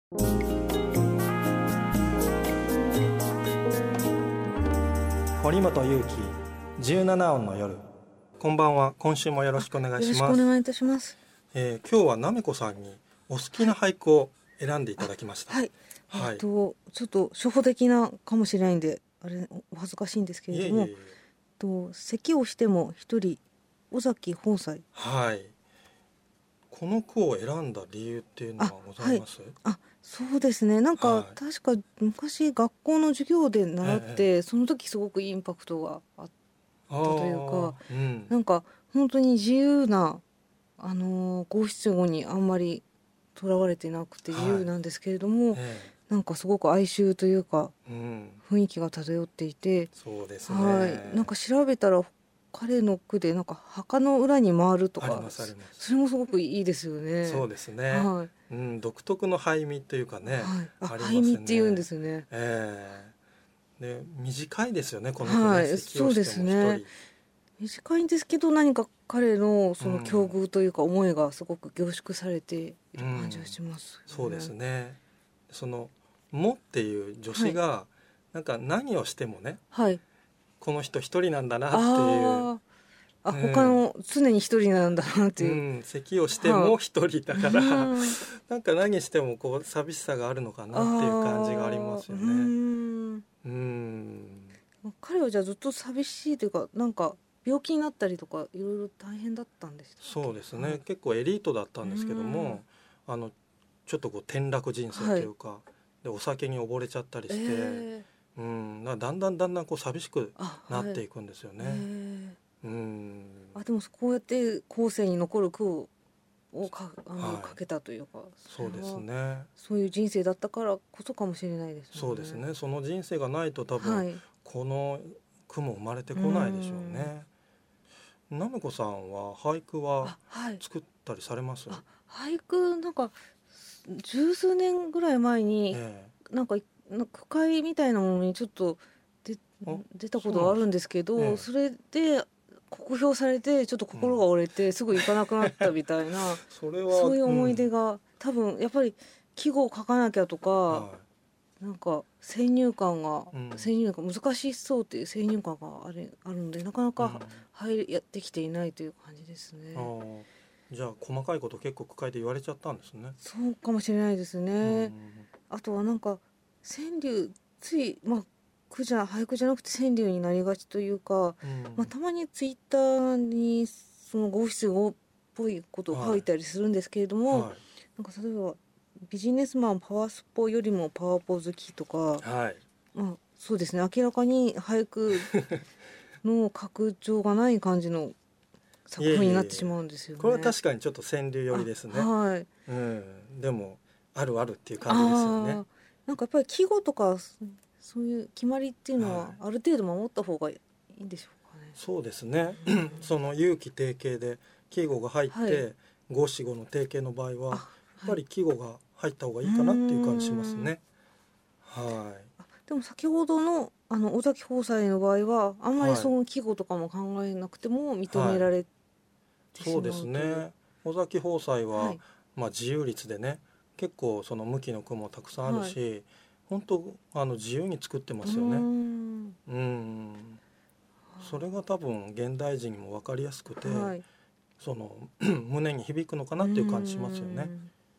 堀本裕樹17音の夜。こんばんは。今週もよろしくお願いします。 よろしくお願いいたします。 今日はなめこさんにお好きな俳句を選んでいただきました。 はい、 はい、 ちょっと初歩的なかもしれないんであれお恥ずかしいんですけれども、咳をしても一人、尾崎豊斎。 はい。この句を選んだ理由っていうのはございます？ そうですね、なんか、確か昔学校の授業で習って、その時すごくインパクトがあったというか、なんか本当に自由な五七五にあんまりとらわれてなくて自由なんですけれども、なんかすごく哀愁というか、雰囲気が漂っていて、 そうですね、 なんか調べたら彼の句でなんか墓の裏に回るとか、それもすごくいいですよね。 そうですね、独特の俳味というかね、 俳味っていうんですね。 で短いですよね、この句ね。 そうですね、短いんですけど、何か彼のその境遇というか思いがすごく凝縮されている感じがします、 そうですね。そのもっていう助詞が、なんか何をしてもね、この人一人なんだなっていう、 他の常に一人なんだなっていう、 咳をしても一人だから、なんか何してもこう寂しさがあるのかなっていう感じがありますよね。 彼はじゃあずっと寂しいというか、なんか病気になったりとかいろいろ大変だったんですか？ そうですね、結構エリートだったんですけども、ちょっとこう転落人生というか、でお酒に溺れちゃったりして、だんだんこう寂しくなっていくんですよね。 でもこうやって後世に残る句を書けたというか、 そうですね、 そういう人生だったからこそかもしれないですね。 そうですね、その人生がないと多分、この句も生まれてこないでしょうね。なめこさんは俳句は作ったりされます？ 俳句なんか十数年ぐらい前に、なんか句会みたいなものにちょっと出たことがあるんですけど、それで酷評されてちょっと心が折れて、すぐ行かなくなったみたいなそういう思い出が、多分やっぱり季語を書かなきゃとか、なんか先入観が難しそうっていう先入観があるので、なかなかできていないという感じですね。 じゃあ細かいこと結構句会で言われちゃったんですね。 そうかもしれないですね。あとはなんか川柳、つい俳句じゃなくて川柳になりがちというか、たまにツイッターにその五七五っぽいことを書いたりするんですけれども、なんか例えばビジネスマンパワスポよりもパワポ好きとか、そうですね、明らかに俳句の格調がない感じの作品になってしまうんですよね。 これは確かにちょっと川柳寄りですね。でもあるあるっていう感じですよね。 なんかやっぱり季語とかそういう決まりっていうのはある程度守った方がいいんでしょうかね。 そうですねその有機定型で季語が入って五七五の定型の場合はやっぱり季語が入った方がいいかなっていう感じしますね。 でも先ほどの尾崎豊斎の場合はあんまりその季語とかも考えなくても認められてしまうという。 そうですね、尾崎豊斎は、自由律でね、結構その向きの句もたくさんあるし、本当自由に作ってますよね。それが多分現代人にも分かりやすくて、その胸に響くのかなっていう感じしますよね。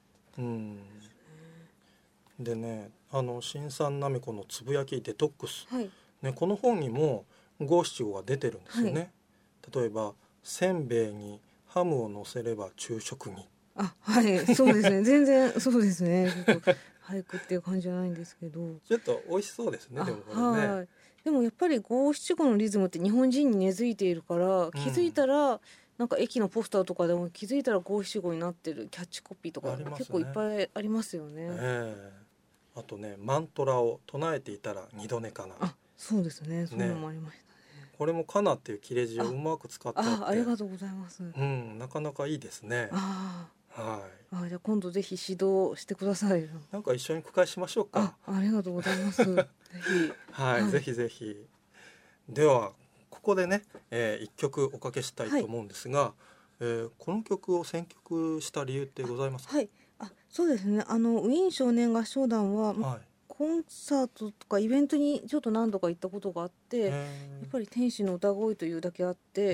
でね、新参なめこのつぶやきデトックス、この本にも五七五が出てるんですよね。例えばせんべいにハムを乗せれば昼食に。 そうですね全然そうですね俳句っていう感じじゃないんですけど、 ちょっと美味しそうですね。でもこれね、 でもやっぱり五七五のリズムって日本人に根付いているから、気づいたらなんか駅のポスターとかでも気づいたら五七五になってるキャッチコピーとか結構いっぱいありますよね。 あとね、マントラを唱えていたら二度寝かな。 そうですね、そういうのもありましたね。 これもかなっていう切れ字をうまく使ってあって、 ありがとうございます。 なかなかいいですね。 じゃあ今度ぜひ指導してください。 なんか一緒に句会しましょうか。 ありがとうございますぜひぜひぜひ。ではここでね、一曲おかけしたいと思うんですが、この曲を選曲した理由ってございますか？ そうですね。ウィーン少年合唱団は、 はい、 コンサートとかイベントにちょっと何度か行ったことがあって、やっぱり天使の歌声というだけあって、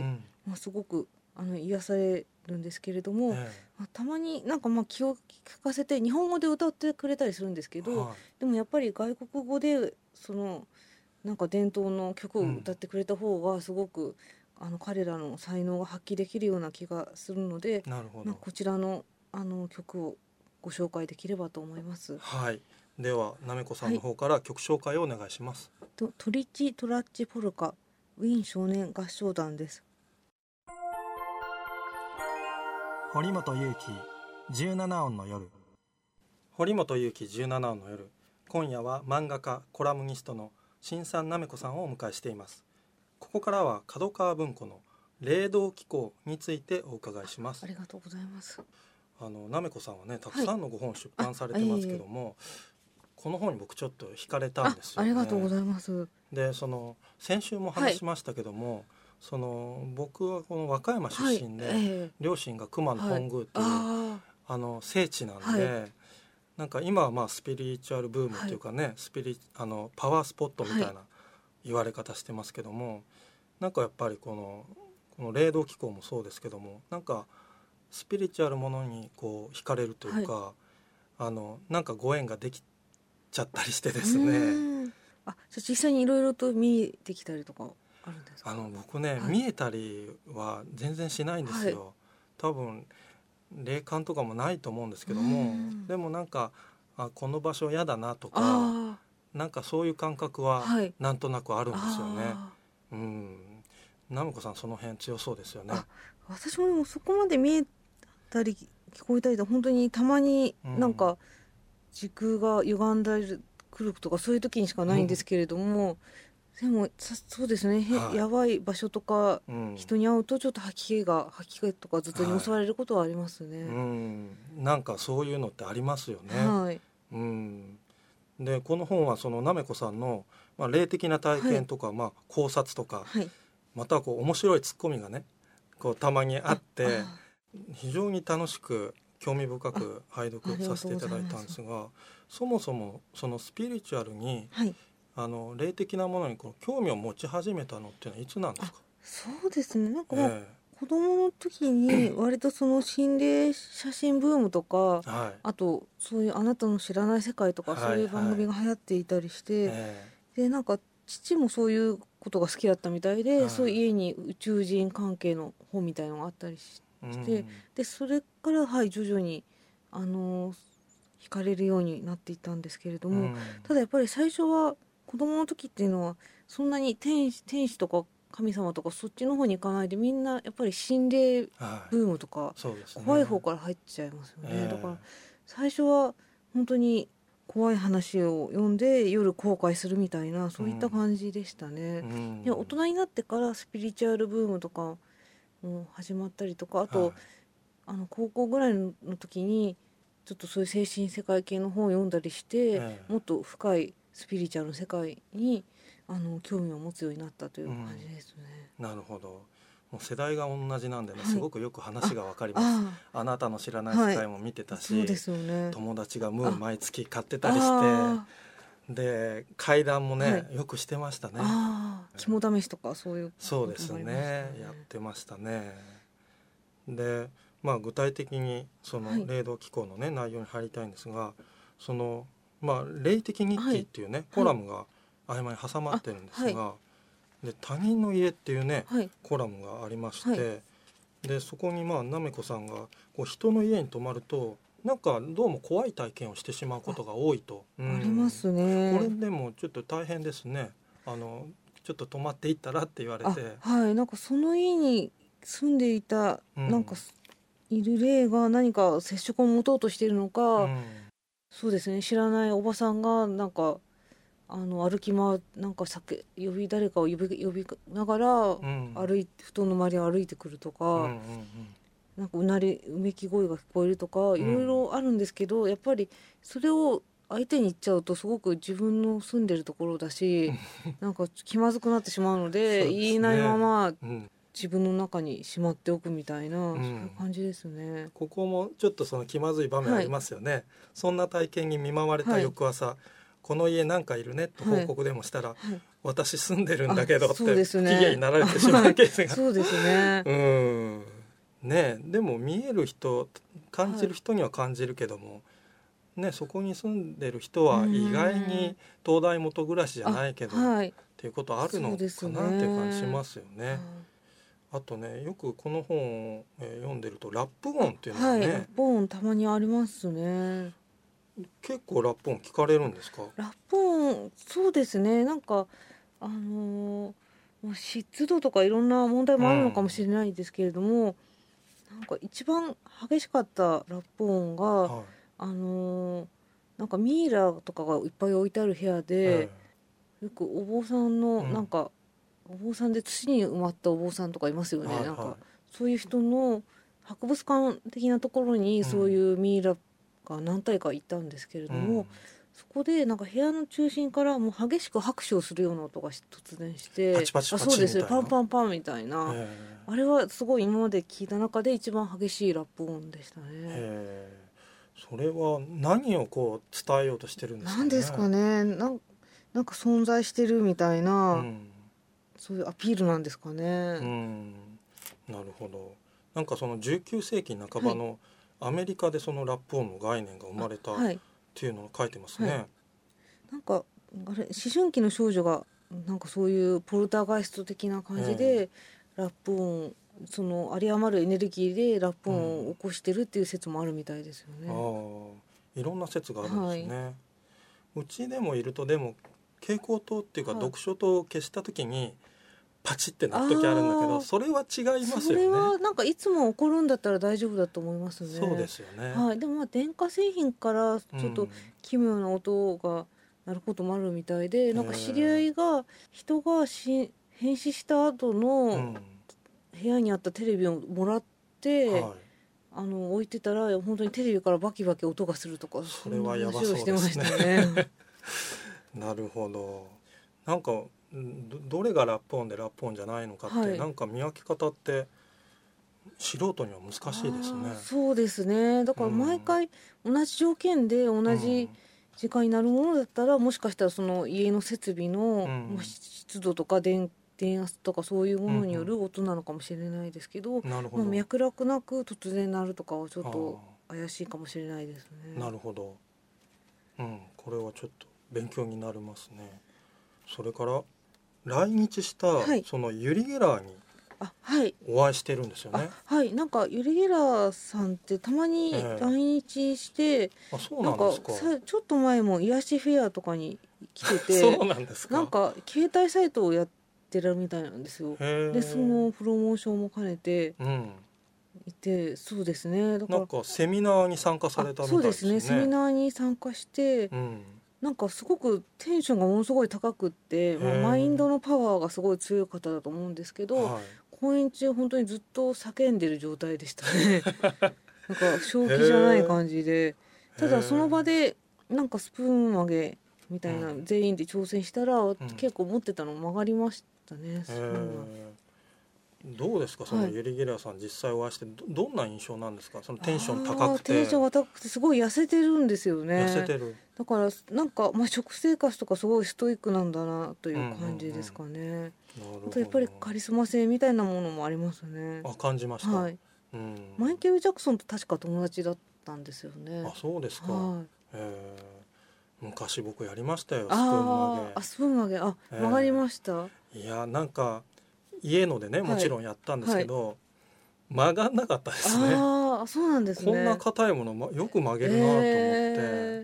すごく癒されるんですけれども、たまになんか気を利かせて日本語で歌ってくれたりするんですけど、でもやっぱり外国語でなんか伝統の曲を歌ってくれた方がすごく、彼らの才能が発揮できるような気がするので、 なるほど。 こちらの曲をご紹介できればと思います。 はい、ではなめこさんの方から曲紹介をお願いします。 トリッチトラッチポルカ、ウィーン少年合唱団です。 堀本裕樹17音の夜。堀本裕樹17音の夜、今夜は漫画家コラムニストの新さんなめこさんをお迎えしています。ここからは角川文庫の霊道紀行についてお伺いします。 ありがとうございます。 なめこさんはね、たくさんのご本出版されてますけども、この本に僕ちょっと惹かれたんですよね。 ありがとうございます。 で先週も話しましたけども、僕はこの和歌山出身で、両親が熊野本宮っていう、聖地なんで、なんか今はスピリチュアルブームっていうかね、パワースポットみたいな言われ方してますけども、なんかやっぱりこの霊道紀行もそうですけども、なんかスピリチュアルものにこう惹かれるというか、なんかご縁ができちゃったりしてですね。 実際にいろいろと見えてきたりとかあるんですか？ 僕ね、見えたりは全然しないんですよ。多分霊感とかもないと思うんですけども、でもなんかこの場所嫌だなとか、なんかそういう感覚はなんとなくあるんですよね。なめこさんその辺強そうですよね。 私もでもそこまで見えたり聞こえたりで、本当にたまになんか時空が歪んだりくるとかそういう時にしかないんですけれども、でもそうですね、やばい場所とか、人に会うとちょっと吐き気とか頭痛に襲われることはありますね。 なんかそういうのってありますよね。でこの本はなめこさんの、霊的な体験とか、考察とか、また面白いツッコミがねたまにあって非常に楽しく興味深く拝読させていただいたんですが、そもそもそのスピリチュアルに、霊的なものに興味を持ち始めたのってのはいつなんですか？ そうですね、なんか子供の時に割と心霊写真ブームとか、あとそういうあなたの知らない世界とか、そういう番組が流行っていたりして、でなんか父もそういうことが好きだったみたいで、そういう家に宇宙人関係の本みたいのがあったりして、でそれから徐々に惹かれるようになっていったんですけれども、ただやっぱり最初は子供の時っていうのはそんなに天使とか神様とかそっちの方に行かないで、みんなやっぱり心霊ブームとか、怖い方から入っちゃいますよね。だから最初は本当に怖い話を読んで夜後悔するみたいな、そういった感じでしたね。で大人になってからスピリチュアルブームとかも始まったりとか、あと、高校ぐらいの時にちょっとそういう精神世界系の本を読んだりして、もっと深いスピリチュアルの世界に興味を持つようになったという感じですね。 なるほど。もう世代が同じなんでね、すごくよく話が分かります。あなたの知らない世界も見てたし、 そうですよね、 友達がムー毎月買ってたりして、で怪談もね、よくしてましたね。 肝試しとかそういうそうですね、やってましたね。で具体的に霊道紀行のね内容に入りたいんですが、霊的日記っていうね、コラムが合間に挟まってるんですが、で他人の家っていうね、コラムがありまして、でそこになめこさんが人の家に泊まるとなんかどうも怖い体験をしてしまうことが多いと。 ありますね。 これでもちょっと大変ですね。ちょっと泊まっていったらって言われて、 なんかその家に住んでいた、なんかいる霊が何か接触を持とうとしているのか、そうですね、知らないおばさんがなんか歩き回なんか誰かを呼びながら、布団の周りを歩いてくるとか、なんかうめき声が聞こえるとか、いろいろあるんですけど、やっぱりそれを相手に言っちゃうとすごく自分の住んでるところだしなんか気まずくなってしまうので、言えないまま自分の中にしまっておくみたいな、そういう感じですね。 ここもちょっとその気まずい場面ありますよね、そんな体験に見舞われた翌朝、この家なんかいるねと報告でもしたら、私住んでるんだけどって不機嫌になられてしまうケースがそうですね。 ね、でも見える人感じる人には感じるけども、ね、そこに住んでる人は意外に東大元暮らしじゃないけど、っていうことあるのかなっていう感じしますよね。あとね、よくこの本を読んでるとラップ音っていうのがね、 ラップ音たまにありますね。 結構ラップ音聞かれるんですか？ ラップ音、そうですね、なんか湿度とかいろんな問題もあるのかもしれないですけれども、なんか一番激しかったラップ音が、なんかミイラとかがいっぱい置いてある部屋で、よくお坊さんのなんか、お坊さんで土に埋まったお坊さんとかいますよね、なんかそういう人の博物館的なところにそういうミイラが何体かいたんですけれども、そこでなんか部屋の中心からもう激しく拍手をするような音が突然して、 パチパチパチそうですね、パンパンパンみたいな、あれはすごい今まで聞いた中で一番激しいラップ音でしたね。 それは何をこう伝えようとしてるんですかね。 何ですかね、なんか存在してるみたいな、そういうアピールなんですかね。 なるほど。なんかその19世紀半ばのアメリカでそのラップ音の概念が生まれたっていうのを書いてますね。 なんかあれ、思春期の少女がなんかそういうポルターガイスト的な感じで、ラップ音、その有り余るエネルギーでラップ音を起こしてるっていう説もあるみたいですよね。 いろんな説があるんですね。うちでもいると、でも蛍光灯っていうか読書灯を消した時にパチってなる時あるんだけど、それは違いますよね。 それはなんかいつも起こるんだったら大丈夫だと思いますね。 そうですよね。 でも電化製品からちょっと奇妙な音が鳴ることもあるみたいで、なんか知り合いが人が変死した後の部屋にあったテレビをもらって、置いてたら本当にテレビからバキバキ音がするとか、 それはやばそうですね。なるほど。なんかどれがラップ音でラップ音じゃないのかって、なんか見分け方って素人には難しいですね。 そうですね。だから毎回同じ条件で同じ時間になるものだったら、もしかしたらその家の設備の湿度とか電圧とかそういうものによる音なのかもしれないですけど、脈絡なく突然鳴るとかはちょっと怪しいかもしれないですね。 なるほど。これはちょっと勉強になりますね。それから来日したそのユリ・ゲラーにお会いしてるんですよね。 なんかユリ・ゲラーさんってたまに来日して、 そうなんですか。 ちょっと前も癒しフェアとかに来ててそうなんですか。 なんか携帯サイトをやってるみたいなんですよ。でそのプロモーションも兼ねていて、そうですね。だからなんかセミナーに参加されたみたいですね。 そうですね、セミナーに参加して、なんかすごくテンションがものすごい高くって、マインドのパワーがすごい強い方だと思うんですけど、講演中本当にずっと叫んでる状態でしたね。なんか正気じゃない感じで、ただその場でなんかスプーン曲げみたいな全員で挑戦したら、結構持ってたの曲がりましたね、スプーンが。 どうですか、そのユリ・ゲラーさん実際お会いしてどんな印象なんですか。そのテンション高くて。 テンションが高くてすごい痩せてるんですよね。 痩せてる。 だからなんか、食生活とかすごいストイックなんだなという感じですかね。あとやっぱりカリスマ性みたいなものもありますね。 感じました。 マイケル・ジャクソンと確か友達だったんですよね。 そうですか。昔僕やりましたよ、スプーン曲げ。 スプーン曲げ、曲がりました。 いや、なんか家のでね、もちろんやったんですけど、曲がんなかったですね。 そうなんですね。 こんな硬いものよく曲げるなと思って。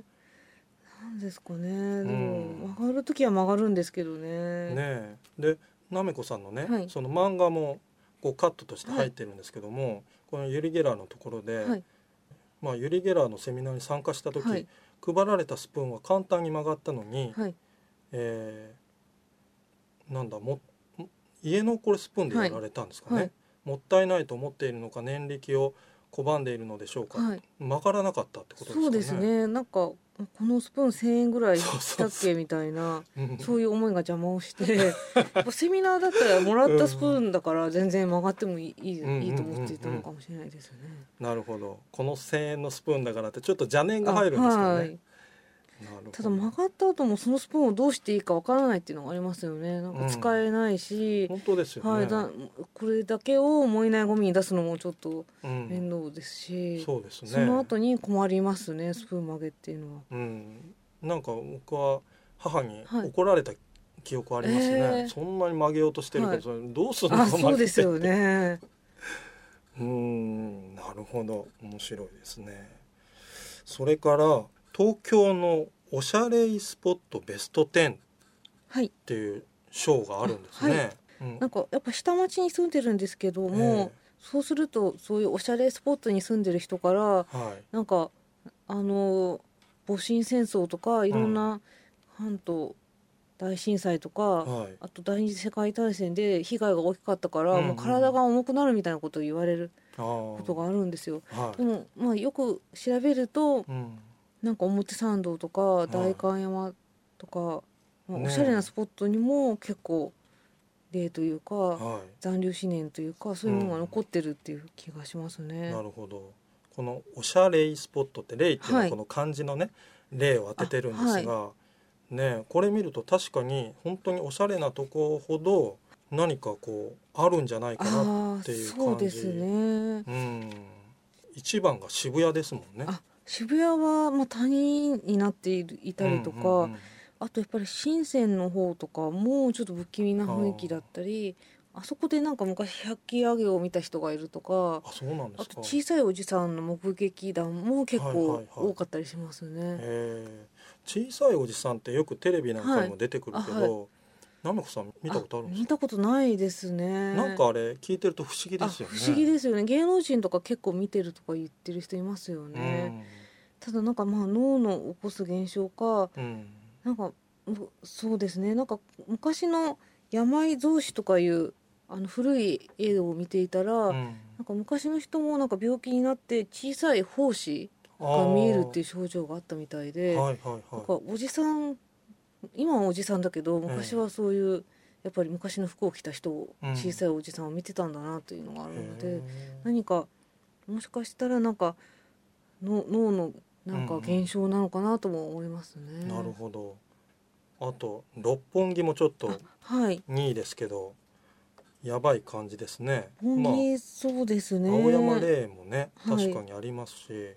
なんですかね。でも曲がる時は曲がるんですけどね。 でなめこさんのね、その漫画もこうカットとして入ってるんですけども、このユリ・ゲラーのところで、ユリ・ゲラーのセミナーに参加した時、配られたスプーンは簡単に曲がったのに、家のこれスプーンでやられたんですかね。もったいないと思っているのか、念力を拒んでいるのでしょうか。曲がらなかったってことですかね。 そうですね。なんかこのスプーン1000円ぐらいしたっけみたいな、そういう思いが邪魔をしてセミナーだったらもらったスプーンだから全然曲がってもいいと思っていたのかもしれないですよね。 なるほど。この1000円のスプーンだからってちょっと邪念が入るんですかね。はい、 ただ曲がった後もそのスプーンをどうしていいかわからないっていうのがありますよね。なんか使えないし、 本当ですよね。 はい、これだけを燃えないゴミに出すのもちょっと面倒ですし、 そうですね。 その後に困りますね、スプーン曲げっていうのは。 なんか僕は母に怒られた記憶ありますね。そんなに曲げようとしてるけど、それどうするのかそうですよね。 なるほど、面白いですね。それから東京のおしゃれスポットベスト10っていう賞があるんですね。 なんかやっぱ下町に住んでるんですけども、そうするとそういうおしゃれスポットに住んでる人から、なんか戊辰戦争とかいろんな関東大震災とか、あと第二次世界大戦で被害が大きかったから、もう体が重くなるみたいなことを言われることがあるんですよ。でもまあよく調べると、なんか表参道とか代官山とか、おしゃれなスポットにも結構例というか、残留思念というかそういうものが残ってるっていう気がしますね。 なるほど。このおしゃれスポットって例っていうのはこの漢字のね、例を当ててるんですが、これ見ると確かに本当におしゃれなとこほど何かこうあるんじゃないかなっていう感じ。 そうですね。 一番が渋谷ですもんね。 渋谷は谷になっていたりとか、あとやっぱり深センの方とかもちょっと不気味な雰囲気だったり、あそこでなんか昔百鬼夜行を見た人がいるとか、あと小さいおじさんの目撃談も結構多かったりしますね。 小さいおじさんってよくテレビなんかにも出てくるけど、なめこさん見たことあるんですか？ 見たことないですね。 なんかあれ聞いてると不思議ですよね。 不思議ですよね。芸能人とか結構見てるとか言ってる人いますよね。ただなんか脳の起こす現象か、なんかそうですね。なんか昔の病草子とかいう古い絵を見ていたら、なんか昔の人もなんか病気になって小さい胞子が見えるっていう症状があったみたいで、なんかおじさん、今はおじさんだけど昔はそういうやっぱり昔の服を着た人を、小さいおじさんを見てたんだなというのがあるので、何かもしかしたらなんか脳のなんか現象なのかなとも思いますね。 なるほど。あと六本木もちょっと2位ですけど、やばい感じですね。 そうですね。 青山霊園もね、確かにありますし、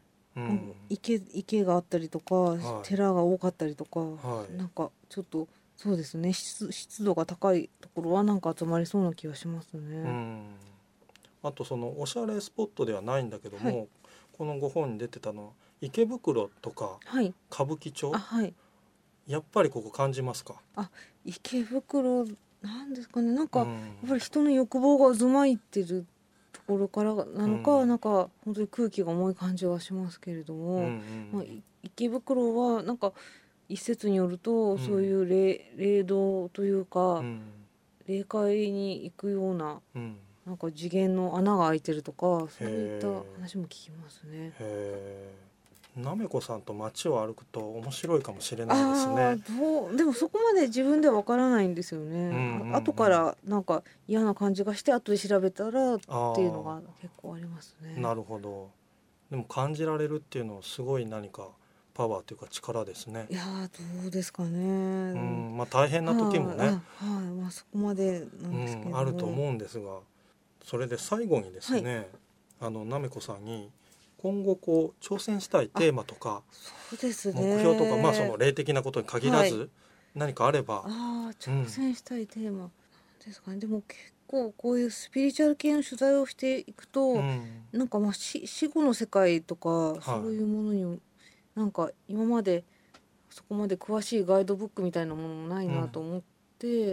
池があったりとか、寺が多かったりとか、なんかちょっとそうですね、湿度が高いところはなんか集まりそうな気がしますね。 あとそのおしゃれスポットではないんだけども、このご本に出てたの池袋とか歌舞伎町、やっぱりここ感じますか？ 池袋なんですかね、なんかやっぱり人の欲望が渦巻いてるところからなのか、なんか本当に空気が重い感じはしますけれども、池袋はなんか一説によると、そういう霊道というか、霊界に行くような、なんか次元の穴が開いてるとか、そういった話も聞きますね。 なめこさんと街を歩くと面白いかもしれないですね。 でもそこまで自分ではわからないんですよね。後からなんか嫌な感じがして後で調べたらっていうのが結構ありますね。 なるほど。でも感じられるっていうのはすごい何かパワーというか力ですね。 いやどうですかね。 大変な時もね、 そこまでなんですけど、 あると思うんですが、それで最後にですね、なめこさんに今後こう挑戦したいテーマとか、目標とか、その霊的なことに限らず、何かあれば。 挑戦したいテーマですかね。でも結構こういうスピリチュアル系の取材をしていくと、なんか死後の世界とか、そういうものになんか今までそこまで詳しいガイドブックみたいなものもないなと思って、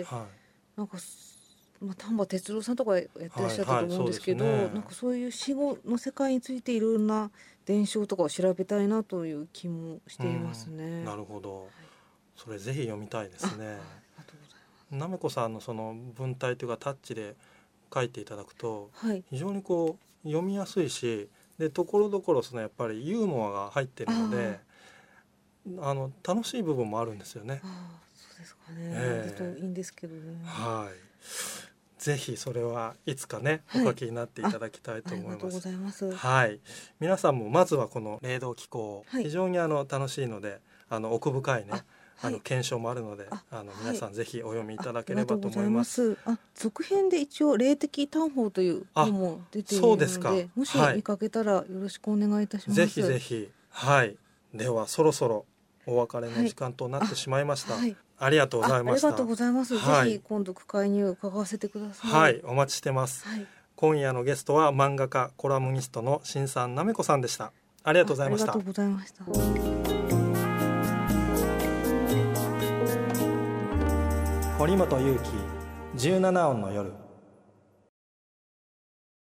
なんか丹波哲郎さんとかやってらっしゃったと思うんですけど、なんかそういう死後の世界についていろんな伝承とかを調べたいなという気もしていますね。 なるほど、それぜひ読みたいですね。なめこさんのその文体というかタッチで書いていただくと、非常にこう読みやすいし、でところどころそのやっぱりユーモアが入ってるので、 楽しい部分もあるんですよね。 そうですかね、ずっといいんですけどね。 はい、ぜひそれはいつかね、お書きになっていただきたいと思います。 ありがとうございます。 はい、皆さんもまずはこの霊道気候、非常に楽しいので奥深いね、検証もあるので皆さんぜひお読みいただければと思います。 続編で一応霊的探訪という本も出ているの で、もし見かけたらよろしくお願いいたします。 ぜひぜひ。はい、ではそろそろお別れの時間となってしまいました。ありがとうございました。 ありがとうございます。ぜひ今度句会に伺わせてください。 はい、お待ちしてます。今夜のゲストは漫画家コラムニストの新さんなめこさんでした。ありがとうございました。 ありがとうございました。 堀本裕樹17音の夜。